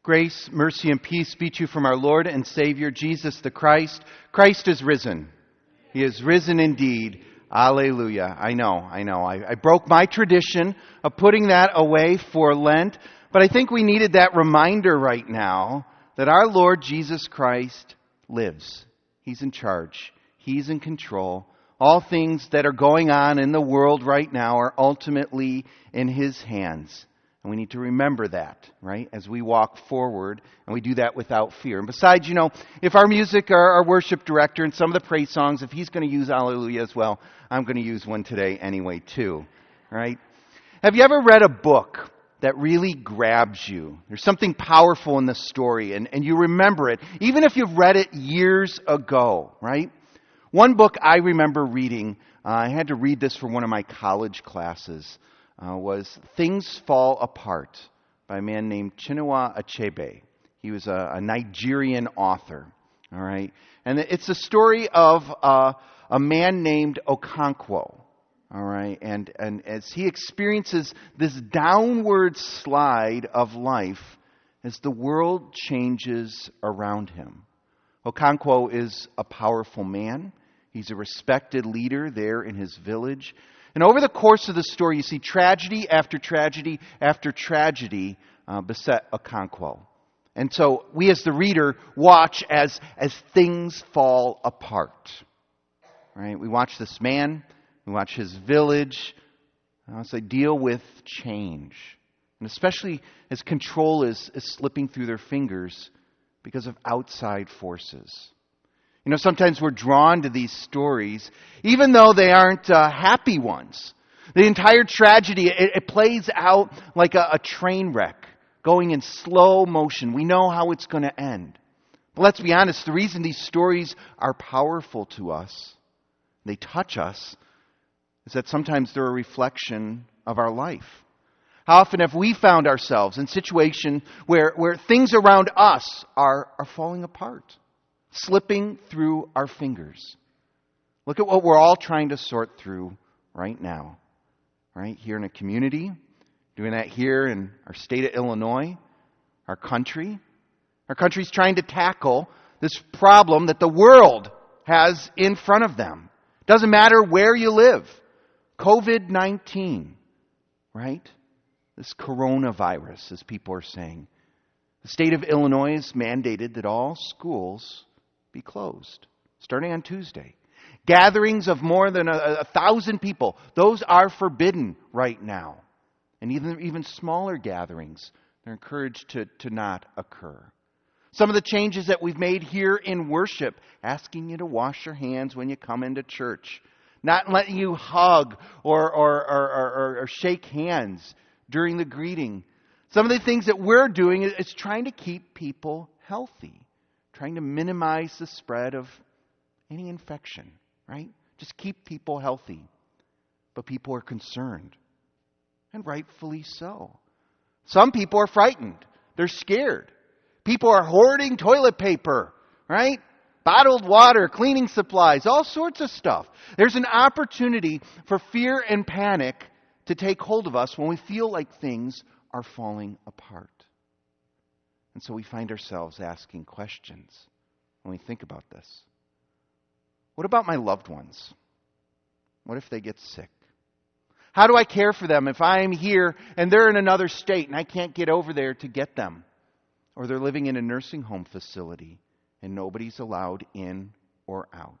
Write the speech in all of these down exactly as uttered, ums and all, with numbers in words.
Grace, mercy, and peace be to you from our Lord and Savior, Jesus the Christ. Christ is risen. He is risen indeed. Alleluia. I know, I know. I, I broke my tradition of putting that away for Lent, but I think we needed that reminder right now that our Lord Jesus Christ lives. He's in charge. He's in control. All things that are going on in the world right now are ultimately in His hands. And we need to remember that, right, as we walk forward, and we do that without fear. And besides, you know, if our music, our, our worship director, and some of the praise songs, if he's going to use Alleluia as well, I'm going to use one today anyway, too, right? Have you ever read a book that really grabs you? There's something powerful in the story, and, and you remember it, even if you've read it years ago, right? One book I remember reading, uh, I had to read this for one of my college classes, Uh, was Things Fall Apart by a man named Chinua Achebe. He was a, a Nigerian author, all right? And it's a story of uh, a man named Okonkwo, all right? And, and as he experiences this downward slide of life as the world changes around him. Okonkwo is a powerful man. He's a respected leader there in his village. And over the course of the story, you see tragedy after tragedy after tragedy uh, beset Okonkwo. And so we as the reader watch as, as things fall apart. Right? We watch this man, we watch his village, as they deal with change. And especially as control is, is slipping through their fingers because of outside forces. You know, sometimes we're drawn to these stories, even though they aren't uh, happy ones. The entire tragedy, it, it plays out like a, a train wreck, going in slow motion. We know how it's going to end. But let's be honest, the reason these stories are powerful to us, they touch us, is that sometimes they're a reflection of our life. How often have we found ourselves in situations where, where things around us are, are falling apart? Slipping through our fingers. Look at what we're all trying to sort through right now. Right? Here in a community, doing that here in our state of Illinois, our country. Our country's trying to tackle this problem that the world has in front of them. Doesn't matter where you live. covid nineteen, right? This coronavirus, as people are saying. The state of Illinois has mandated that all schools be closed, starting on Tuesday. Gatherings of more than a, a thousand people, those are forbidden right now. And even, even smaller gatherings, they're encouraged to, to not occur. Some of the changes that we've made here in worship, asking you to wash your hands when you come into church, not letting you hug or, or, or, or, or shake hands during the greeting. Some of the things that we're doing is, is trying to keep people healthy. Trying to minimize the spread of any infection, right? Just keep people healthy. But people are concerned. And rightfully so. Some people are frightened. They're scared. People are hoarding toilet paper, right? Bottled water, cleaning supplies, all sorts of stuff. There's an opportunity for fear and panic to take hold of us when we feel like things are falling apart. And so we find ourselves asking questions when we think about this. What about my loved ones? What if they get sick? How do I care for them if I'm here and they're in another state and I can't get over there to get them? Or they're living in a nursing home facility and nobody's allowed in or out.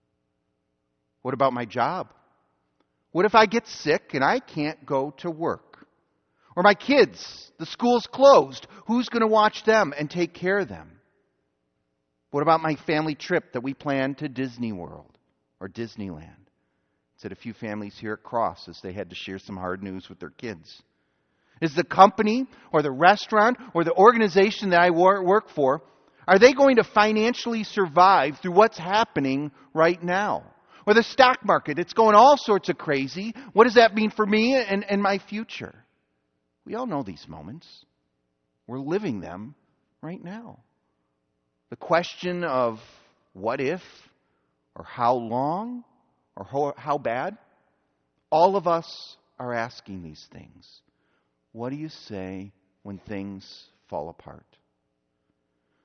What about my job? What if I get sick and I can't go to work? Or my kids, the school's closed. Who's going to watch them and take care of them? What about my family trip that we planned to Disney World or Disneyland? Said a few families here at Cross as they had to share some hard news with their kids. Is the company or the restaurant or the organization that I work for, are they going to financially survive through what's happening right now? Or the stock market, it's going all sorts of crazy. What does that mean for me and, and my future? We all know these moments. We're living them right now. The question of what if, or how long, or how, how bad, all of us are asking these things. What do you say when things fall apart?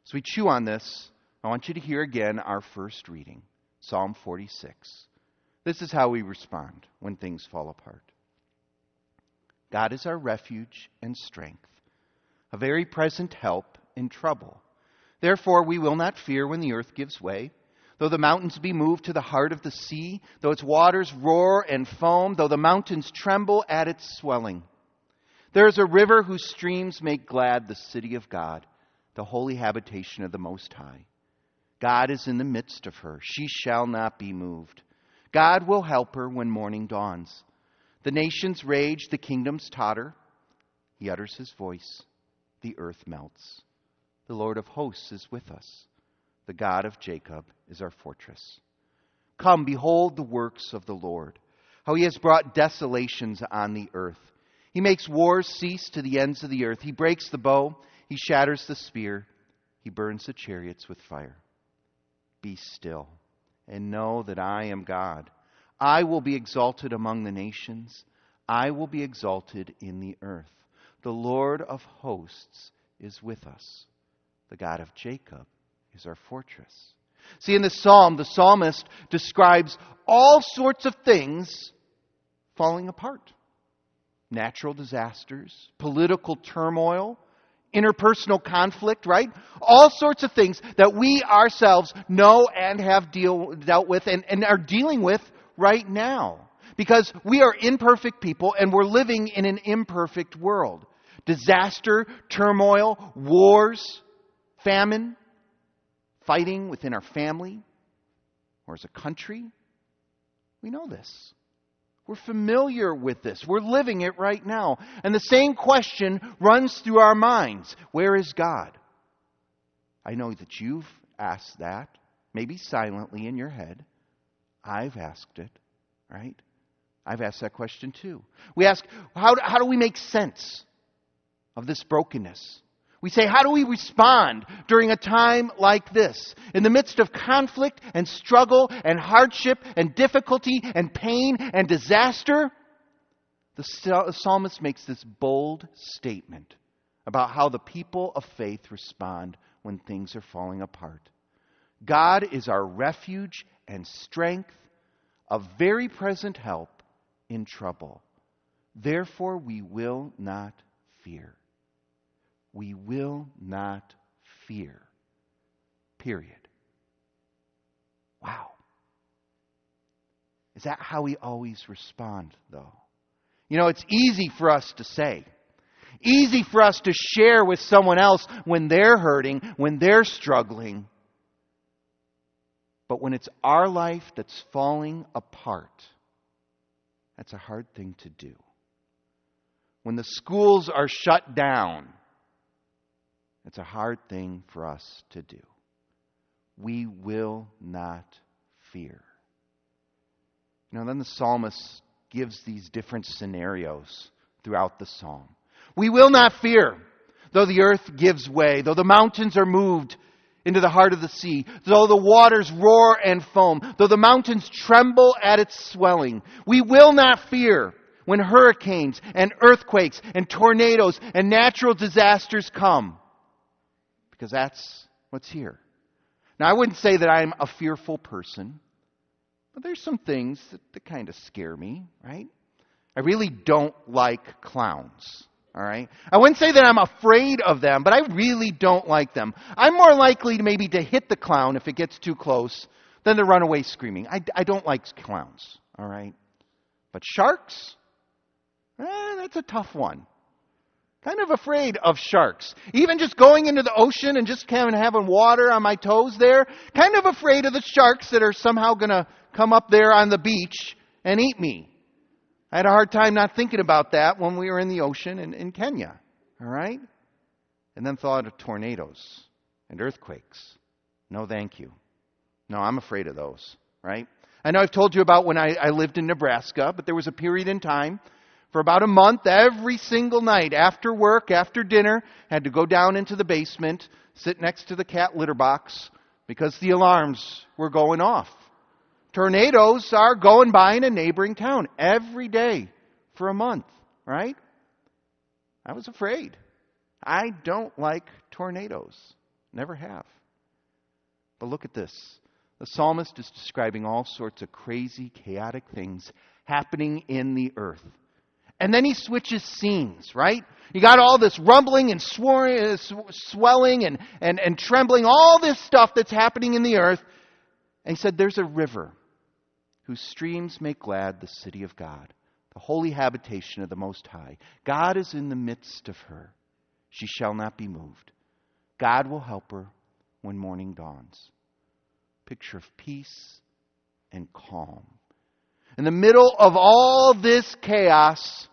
As we chew on this, I want you to hear again our first reading, Psalm forty-six. This is how we respond when things fall apart. God is our refuge and strength, a very present help in trouble. Therefore we will not fear when the earth gives way, though the mountains be moved to the heart of the sea, though its waters roar and foam, though the mountains tremble at its swelling. There is a river whose streams make glad the city of God, the holy habitation of the Most High. God is in the midst of her. She shall not be moved. God will help her when morning dawns. The nations rage, the kingdoms totter. He utters his voice. The earth melts. The Lord of hosts is with us. The God of Jacob is our fortress. Come, behold the works of the Lord, how he has brought desolations on the earth. He makes wars cease to the ends of the earth. He breaks the bow. He shatters the spear. He burns the chariots with fire. Be still and know that I am God. I will be exalted among the nations. I will be exalted in the earth. The Lord of hosts is with us. The God of Jacob is our fortress. See, in the psalm, the psalmist describes all sorts of things falling apart. Natural disasters, political turmoil, interpersonal conflict, right? All sorts of things that we ourselves know and have deal, dealt with and, and are dealing with right now. Because we are imperfect people and we're living in an imperfect world. Disaster, turmoil, wars, famine, fighting within our family or as a country. We know this. We're familiar with this. We're living it right now. And the same question runs through our minds. Where is God? I know that you've asked that, maybe silently in your head. I've asked it, right? I've asked that question too. We ask, how do, how do we make sense of this brokenness? We say, how do we respond during a time like this? In the midst of conflict and struggle and hardship and difficulty and pain and disaster, the psalmist makes this bold statement about how the people of faith respond when things are falling apart. God is our refuge and strength, a very present help in trouble. Therefore we will not fear. We will not fear. Period. Wow. Is that how we always respond, though? You know, it's easy for us to say. Easy for us to share with someone else when they're hurting, when they're struggling. But when it's our life that's falling apart, that's a hard thing to do. When the schools are shut down, it's a hard thing for us to do. We will not fear. You know, then the psalmist gives these different scenarios throughout the psalm. We will not fear, though the earth gives way, though the mountains are moved into the heart of the sea, though the waters roar and foam, though the mountains tremble at its swelling. We will not fear when hurricanes and earthquakes and tornadoes and natural disasters come. Because that's what's here. Now, I wouldn't say that I'm a fearful person, but there's some things that, that kind of scare me, right? I really don't like clowns, all right? I wouldn't say that I'm afraid of them, but I really don't like them. I'm more likely to maybe to hit the clown if it gets too close than to run away screaming. I, I don't like clowns, all right? But sharks? Eh, that's a tough one. Kind of afraid of sharks. Even just going into the ocean and just kind of having water on my toes there. Kind of afraid of the sharks that are somehow going to come up there on the beach and eat me. I had a hard time not thinking about that when we were in the ocean in, in Kenya. All right? And then thought of tornadoes and earthquakes. No, thank you. No, I'm afraid of those. Right? I know I've told you about when I, I lived in Nebraska, but there was a period in time for about a month, every single night, after work, after dinner, had to go down into the basement, sit next to the cat litter box, because the alarms were going off. Tornadoes are going by in a neighboring town every day for a month, right? I was afraid. I don't like tornadoes. Never have. But look at this. The psalmist is describing all sorts of crazy, chaotic things happening in the earth. And then he switches scenes, right? You got all this rumbling and swor- swelling and, and, and trembling, all this stuff that's happening in the earth. And he said, there's a river whose streams make glad the city of God, the holy habitation of the Most High. God is in the midst of her. She shall not be moved. God will help her when morning dawns. Picture of peace and calm. In the middle of all this chaos,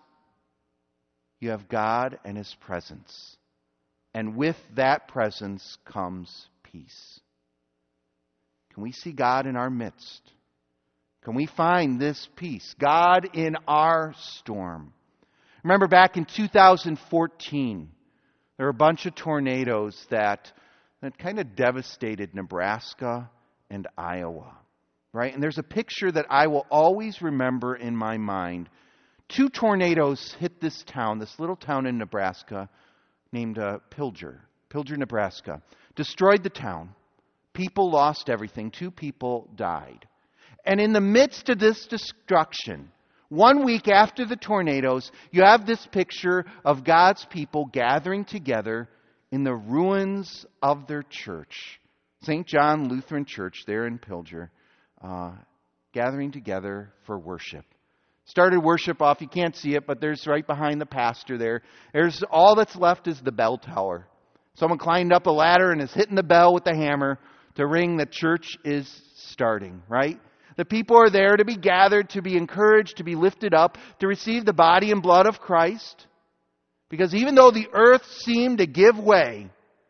you have God and His presence. And with that presence comes peace. Can we see God in our midst? Can we find this peace? God in our storm. Remember back in two thousand fourteen, there were a bunch of tornadoes that, that kind of devastated Nebraska and Iowa. Right? And there's a picture that I will always remember in my mind. Two tornadoes hit this town, this little town in Nebraska named uh, Pilger, Pilger, Nebraska. Destroyed the town. People lost everything. Two people died. And in the midst of this destruction, one week after the tornadoes, you have this picture of God's people gathering together in the ruins of their church. Saint John Lutheran Church there in Pilger. Uh, gathering together for worship. Started worship off, you can't see it, but there's right behind the pastor there. There's all that's left is the bell tower. Someone climbed up a ladder and is hitting the bell with the hammer to ring that church is starting, right? The people are there to be gathered, to be encouraged, to be lifted up, to receive the body and blood of Christ. Because even though the earth seemed to give way,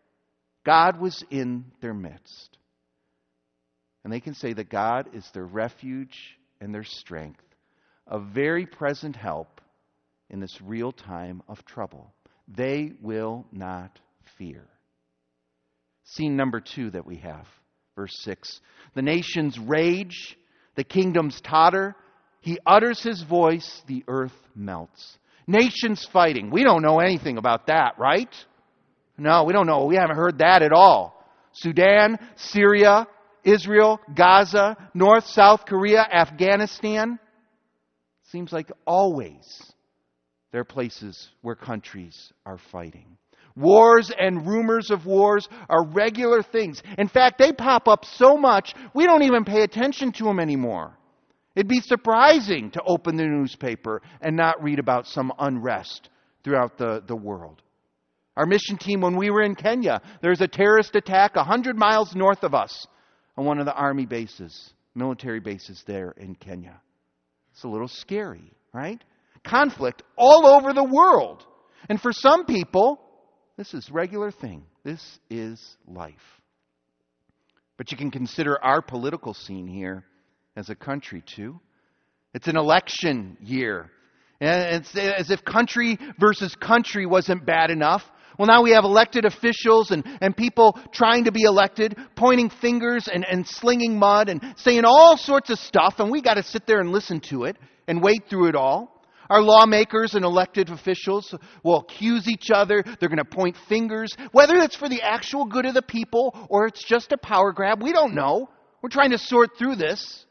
God was in their midst. And they can say that God is their refuge and their strength, a very present help in this real time of trouble. They will not fear. Scene number two that we have, verse six. The nations rage, the kingdoms totter. He utters his voice, the earth melts. Nations fighting. We don't know anything about that, right? No, we don't know. We haven't heard that at all. Sudan, Syria, Israel, Gaza, North, South Korea, Afghanistan. Seems like always there are places where countries are fighting. Wars and rumors of wars are regular things. In fact, they pop up so much, we don't even pay attention to them anymore. It'd be surprising to open the newspaper and not read about some unrest throughout the, the world. Our mission team, when we were in Kenya, there's a terrorist attack one hundred miles north of us on one of the army bases, military bases there in Kenya. It's a little scary, right? Conflict all over the world. And for some people, this is a regular thing. This is life. But you can consider our political scene here as a country too. It's an election year. And it's as if country versus country wasn't bad enough. Well, now we have elected officials and, and people trying to be elected, pointing fingers and, and slinging mud and saying all sorts of stuff, and we got to sit there and listen to it and wade through it all. Our lawmakers and elected officials will accuse each other. They're going to point fingers, whether it's for the actual good of the people or it's just a power grab. We don't know. We're trying to sort through this.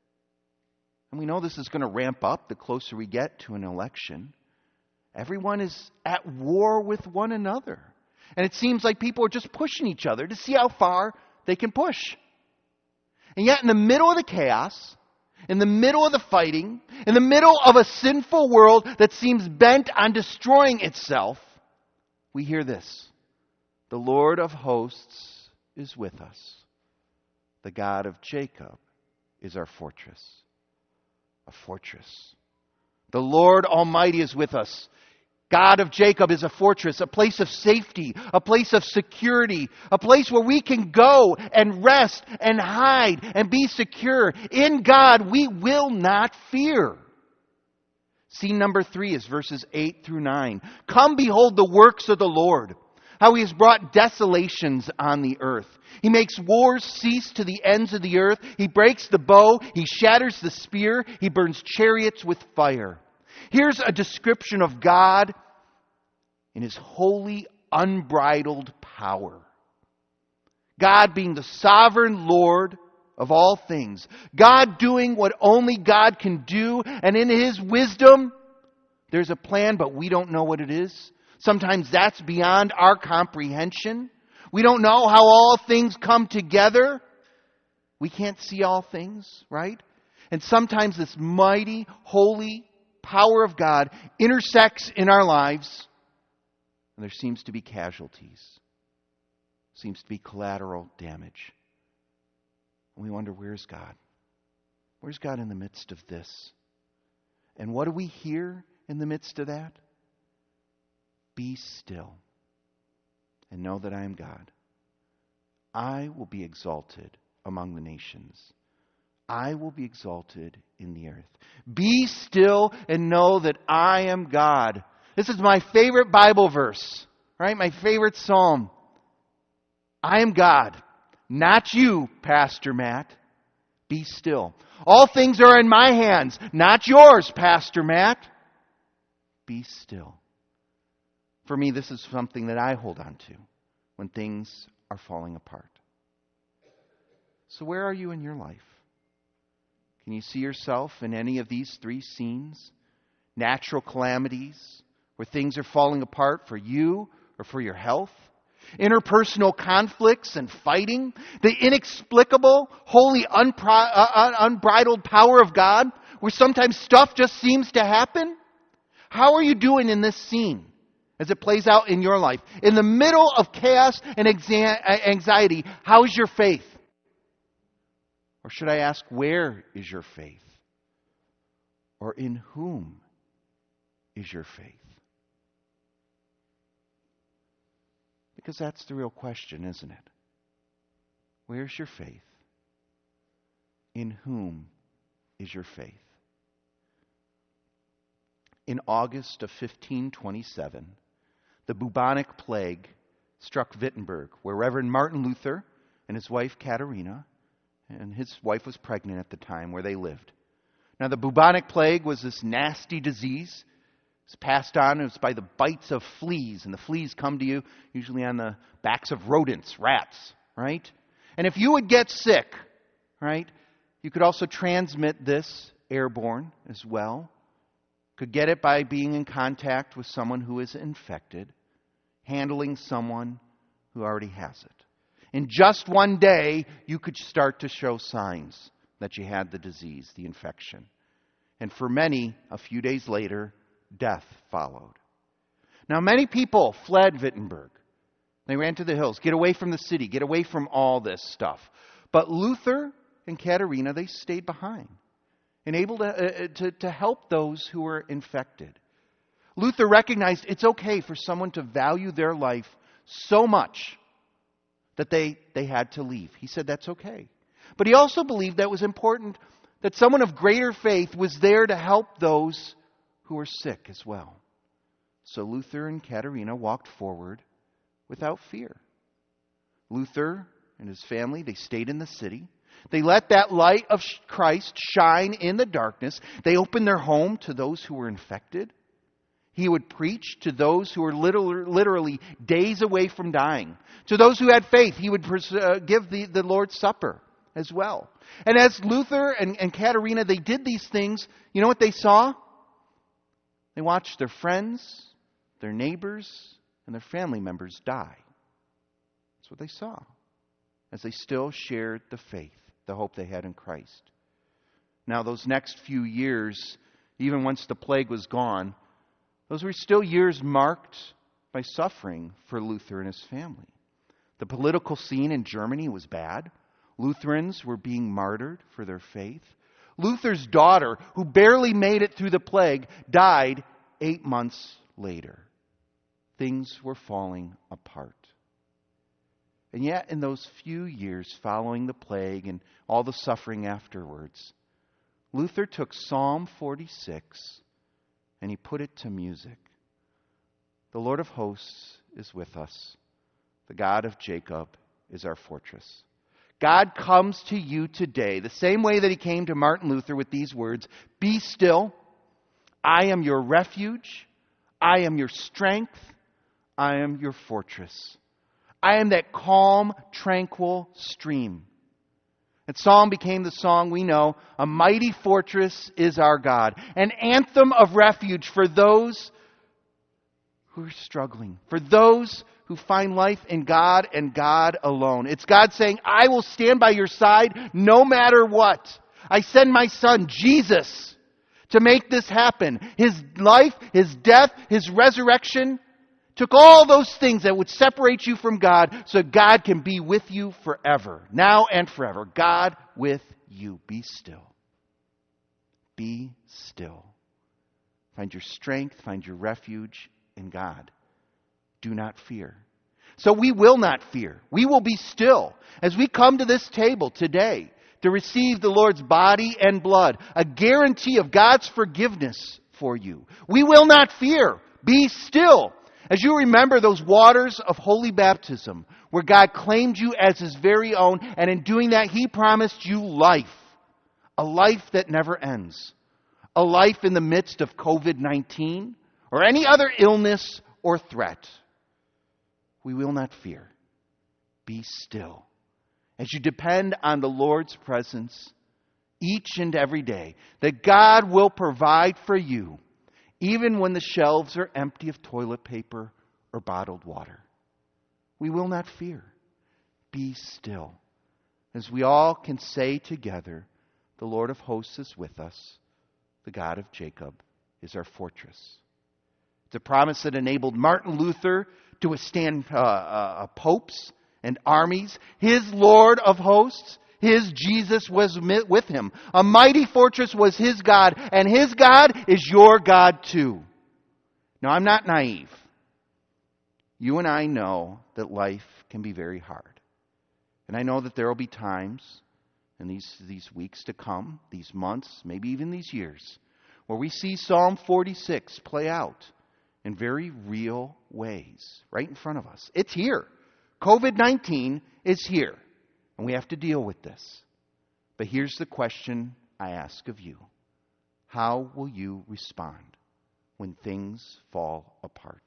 And we know this is going to ramp up the closer we get to an election. Everyone is at war with one another. And it seems like people are just pushing each other to see how far they can push. And yet in the middle of the chaos, in the middle of the fighting, in the middle of a sinful world that seems bent on destroying itself, we hear this. The Lord of hosts is with us. The God of Jacob is our fortress. A fortress. The Lord Almighty is with us. God of Jacob is a fortress, a place of safety, a place of security, a place where we can go and rest and hide and be secure. In God, we will not fear. Scene number three is verses eight through nine. Come behold the works of the Lord, how He has brought desolations on the earth. He makes wars cease to the ends of the earth. He breaks the bow. He shatters the spear. He burns chariots with fire. Here's a description of God in His holy, unbridled power. God being the sovereign Lord of all things. God doing what only God can do. And in His wisdom, there's a plan, but we don't know what it is. Sometimes that's beyond our comprehension. We don't know how all things come together. We can't see all things, right? And sometimes this mighty, holy power of God intersects in our lives, and there seems to be casualties. Seems to be collateral damage. And we wonder, where's God? Where's God in the midst of this? And what do we hear in the midst of that? Be still and know that I am God. I will be exalted among the nations. I will be exalted in the earth. Be still and know that I am God. This is my favorite Bible verse, right? My favorite psalm. I am God, not you, Pastor Matt. Be still. All things are in my hands, not yours, Pastor Matt. Be still. For me, this is something that I hold on to when things are falling apart. So where are you in your life? Can you see yourself in any of these three scenes? Natural calamities, where things are falling apart for you or for your health. Interpersonal conflicts and fighting. The inexplicable, holy, unpri- uh, unbridled power of God, where sometimes stuff just seems to happen. How are you doing in this scene as it plays out in your life? In the middle of chaos and anxiety, how is your faith? Or should I ask, where is your faith? Or in whom is your faith? Because that's the real question, isn't it? Where's your faith? In whom is your faith? In August of fifteen twenty-seven, the bubonic plague struck Wittenberg, where Reverend Martin Luther and his wife Katharina, and his wife was pregnant at the time, where they lived. Now, the bubonic plague was this nasty disease. It's passed on. It's by the bites of fleas, and the fleas come to you usually on the backs of rodents, rats, right? And if you would get sick, right, you could also transmit this airborne as well. Could get it by being in contact with someone who is infected, handling someone who already has it. In just one day, you could start to show signs that you had the disease, the infection. And for many, a few days later, death followed. Now, many people fled Wittenberg. They ran to the hills, get away from the city, get away from all this stuff. But Luther and Katharina, they stayed behind and able to, uh, to, to help those who were infected. Luther recognized it's okay for someone to value their life so much that they, they had to leave. He said that's okay. But he also believed that it was important that someone of greater faith was there to help those who were sick as well. So Luther and Katharina walked forward without fear. Luther and his family, they stayed in the city. They let that light of Christ shine in the darkness. They opened their home to those who were infected. He would preach to those who were literally days away from dying. To those who had faith, he would uh, give the, the Lord's Supper as well. And as Luther and, and Katharina, they did these things, you know what they saw? They watched their friends, their neighbors, and their family members die. That's what they saw as they still shared the faith, the hope they had in Christ. Now, those next few years, even once the plague was gone, those were still years marked by suffering for Luther and his family. The political scene in Germany was bad. Lutherans were being martyred for their faith. Luther's daughter, who barely made it through the plague, died eight months later. Things were falling apart. And yet, in those few years following the plague and all the suffering afterwards, Luther took Psalm forty-six and he put it to music. The Lord of hosts is with us. The God of Jacob is our fortress. God comes to you today the same way that he came to Martin Luther with these words, "Be still. I am your refuge. I am your strength. I am your fortress. I am that calm, tranquil stream. That psalm became the song we know. A mighty fortress is our God. An anthem of refuge for those who are struggling. For those who find life in God and God alone. It's God saying, I will stand by your side no matter what. I send my son, Jesus, to make this happen. His life, His death, His resurrection took all those things that would separate you from God so God can be with you forever. Now and forever. God with you. Be still. Be still. Find your strength, find your refuge in God. Do not fear. So we will not fear. We will be still as we come to this table today to receive the Lord's body and blood, a guarantee of God's forgiveness for you. We will not fear. Be still. As you remember those waters of holy baptism, where God claimed you as His very own, and in doing that, He promised you life. A life that never ends. A life in the midst of covid nineteen or any other illness or threat. We will not fear. Be still. As you depend on the Lord's presence each and every day, that God will provide for you, even when the shelves are empty of toilet paper or bottled water. We will not fear. Be still. As we all can say together, the Lord of hosts is with us. The God of Jacob is our fortress. It's a promise that enabled Martin Luther to withstand uh, uh, popes and armies. His Lord of hosts, His Jesus was with him. A mighty fortress was His God, and His God is your God too. Now, I'm not naive. You and I know that life can be very hard. And I know that there will be times in these, these weeks to come, these months, maybe even these years, where we see Psalm forty-six play out in very real ways right in front of us. It's here. covid nineteen is here. And we have to deal with this. But here's the question I ask of you. How will you respond when things fall apart?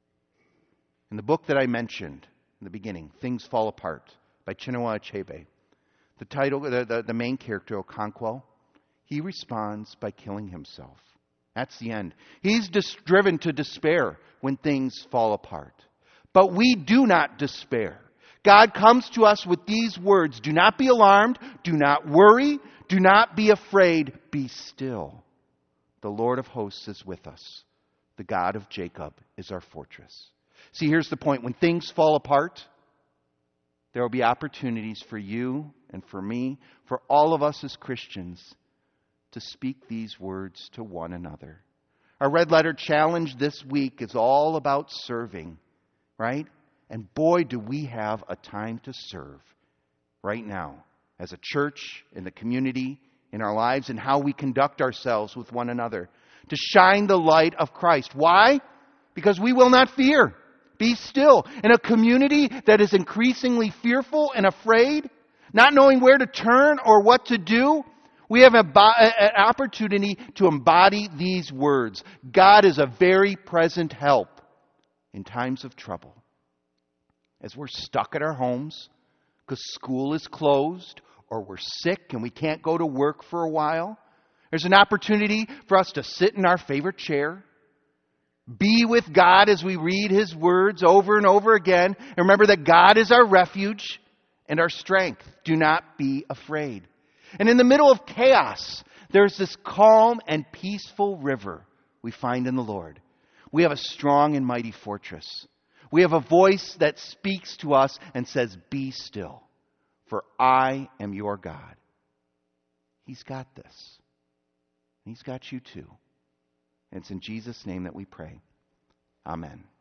In the book that I mentioned in the beginning, Things Fall Apart, by Chinua Achebe, the title, the, the, the main character, Okonkwo, he responds by killing himself. That's the end. He's dis- driven to despair when things fall apart. But we do not despair. God comes to us with these words. Do not be alarmed. Do not worry. Do not be afraid. Be still. The Lord of hosts is with us. The God of Jacob is our fortress. See, here's the point. When things fall apart, there will be opportunities for you and for me, for all of us as Christians, to speak these words to one another. Our Red Letter Challenge this week is all about serving, right? And boy, do we have a time to serve right now as a church, in the community, in our lives, and how we conduct ourselves with one another to shine the light of Christ. Why? Because we will not fear. Be still. In a community that is increasingly fearful and afraid, not knowing where to turn or what to do, we have an opportunity to embody these words. God is a very present help in times of trouble. As we're stuck at our homes because school is closed or we're sick and we can't go to work for a while, there's an opportunity for us to sit in our favorite chair, be with God as we read His words over and over again, and remember that God is our refuge and our strength. Do not be afraid. And in the middle of chaos, there's this calm and peaceful river we find in the Lord. We have a strong and mighty fortress. We have a voice that speaks to us and says, be still, for I am your God. He's got this. He's got you too. And it's in Jesus' name that we pray. Amen.